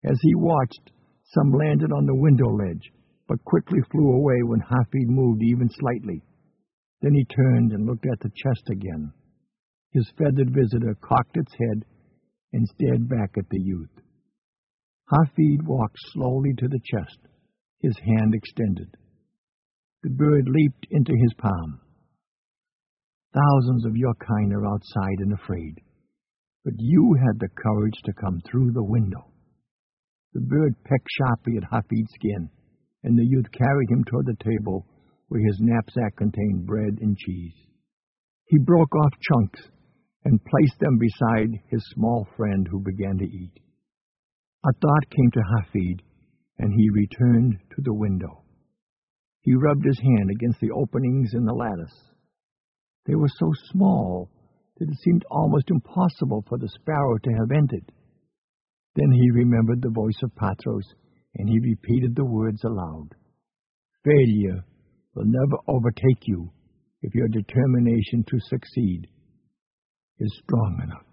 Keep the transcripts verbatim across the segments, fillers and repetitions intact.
As he watched, some landed on the window ledge, but quickly flew away when Hafid moved even slightly. Then he turned and looked at the chest again. His feathered visitor cocked its head and stared back at the youth. Hafid walked slowly to the chest, his hand extended. The bird leaped into his palm. Thousands of your kind are outside and afraid, but you had the courage to come through the window. The bird pecked sharply at Hafid's skin, and the youth carried him toward the table where his knapsack contained bread and cheese. He broke off chunks and placed them beside his small friend, who began to eat. A thought came to Hafid, and he returned to the window. He rubbed his hand against the openings in the lattice. They were so small that it seemed almost impossible for the sparrow to have entered. Then he remembered the voice of Patros, and he repeated the words aloud. Failure will never overtake you if your determination to succeed is strong enough.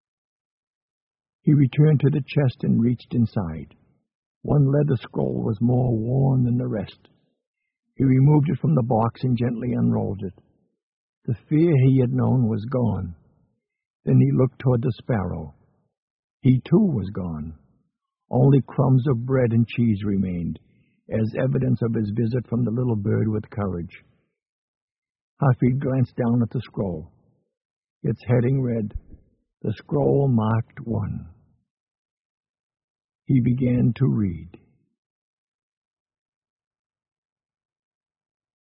He returned to the chest and reached inside. One leather scroll was more worn than the rest. He removed it from the box and gently unrolled it. The fear he had known was gone. Then he looked toward the sparrow. He too was gone. Only crumbs of bread and cheese remained, as evidence of his visit from the little bird with courage. Hafid glanced down at the scroll. Its heading read, "The scroll marked one." He began to read.